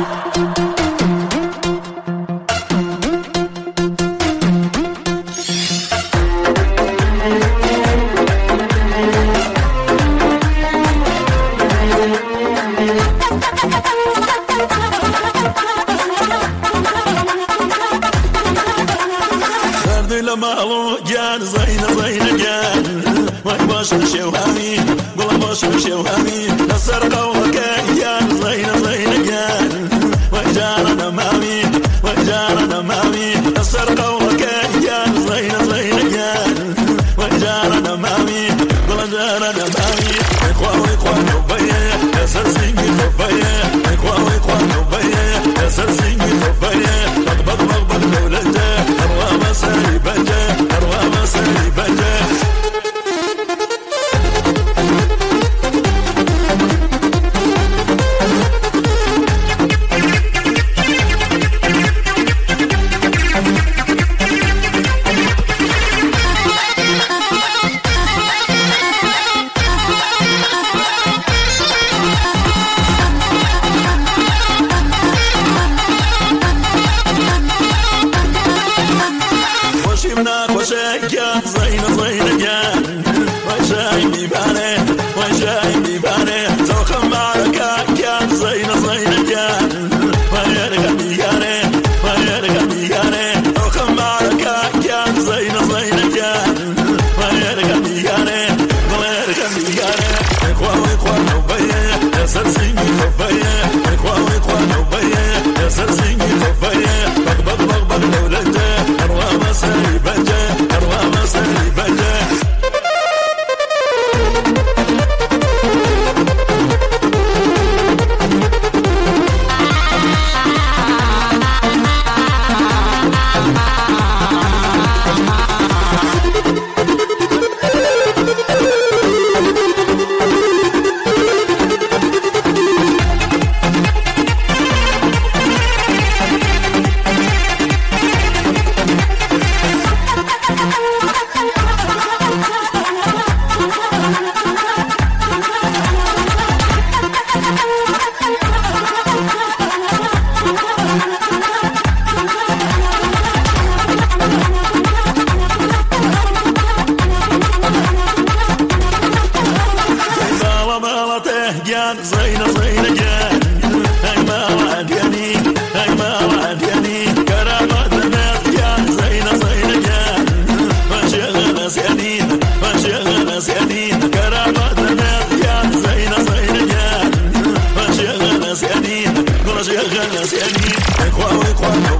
مالو جان زين زين جان ما باش شوهامي والله باش شوهامي نصر قولك جان زين زين جان وجارنا مامي وجارنا مامي نصر قولك جان زين زين جان وجارنا مامي والله جارنا مامي اخوان اخوان وبيا يا سرسيني وبيا اخوان اخوان وبيا يا سرسيني وبيا بغبغ بغبغ دولته اروى مساري بجا اروى مساري بجا وشايجان زين زين جان وشاي بيبانه وشاي بيبانه زوخ معركة كان زين زين جان ويرجع بيانه ويرجع بيانه زوخ معركة كان زين زين جان ويرجع بيانه ويرجع بيانه اخوان اخوان وبيا يا سرسيني وبيا اخوان اخوان وبيا يا سرسيني وبيا بغبغ بغبغ دولته اروى مساري بجا اروى مساري بجا جان زين زين جان هاي ما وعدني هاي ما وعدني كرامات الناس جان زين زين جان وشغل سيدين وشغل سيدين كرامات الناس جان زين زين جان وشغل سيدين وشغل سيدين اخوان اخوان